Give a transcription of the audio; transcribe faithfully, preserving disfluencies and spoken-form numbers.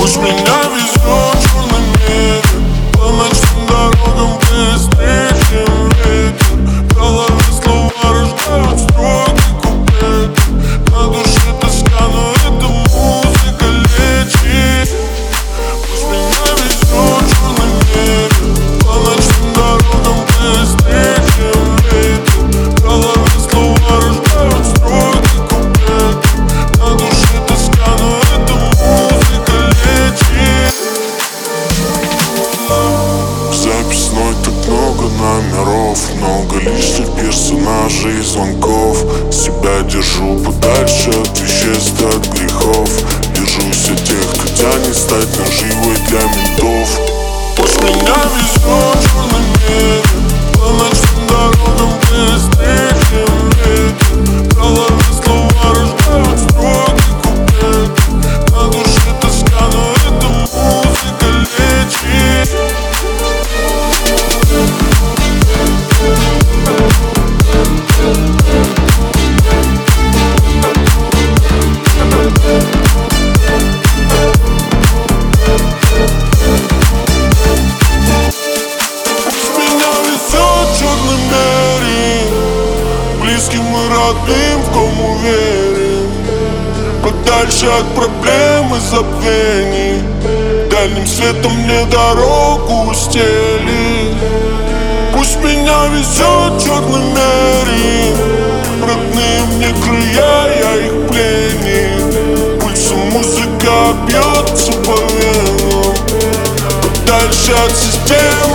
Пусть меня везет черный мерин, по ночным дорогам быстрее, чем ветер. В голове слова рождают строки куплеты. На душе тоска, но эта музыка лечит. Пусть меня везет черный мерин, по ночным дорогам быстрее, чем ветер. В голове слова рождают строки куплеты. На душе тоска, но эта музыка лечит. В записной так много номеров, много лишних персонажей и звонков. Себя держу подальше от веществ, от грехов. Держусь от тех, кто тянет стать наживой для ментов. Пусть меня везет черный мерин, по ночным дорогам быстрее, чем ветер. В голове слова рождают строки куплеты. На душе тоска, но эта музыка лечит. Близким и родным, в ком уверен, подальше от проблем и забвений. Дальним светом мне дорогу устелит. Пусть меня везет черный мерин, родные мне края, я их пленник. Пульсом музыка бьется по венам, подальше от системы.